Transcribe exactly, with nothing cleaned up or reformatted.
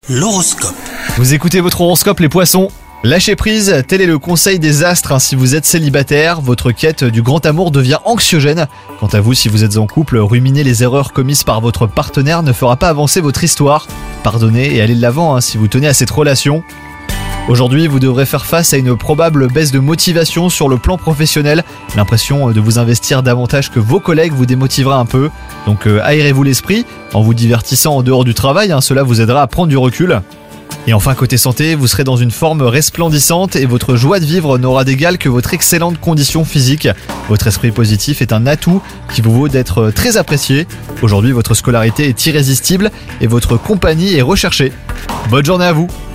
L'horoscope. Vous écoutez votre horoscope les poissons. Lâchez prise, tel est le conseil des astres. Si vous êtes célibataire, votre quête du grand amour devient anxiogène. Quant à vous, si vous êtes en couple, ruminer les erreurs commises par votre partenaire ne fera pas avancer votre histoire. Pardonnez et allez de l'avant hein, si vous tenez à cette relation. Aujourd'hui, vous devrez faire face à une probable baisse de motivation sur le plan professionnel. L'impression de vous investir davantage que vos collègues vous démotivera un peu. Donc euh, aérez-vous l'esprit en vous divertissant en dehors du travail, hein, cela vous aidera à prendre du recul. Et enfin côté santé, vous serez dans une forme resplendissante et votre joie de vivre n'aura d'égal que votre excellente condition physique. Votre esprit positif est un atout qui vous vaut d'être très apprécié. Aujourd'hui, votre scolarité est irrésistible et votre compagnie est recherchée. Bonne journée à vous!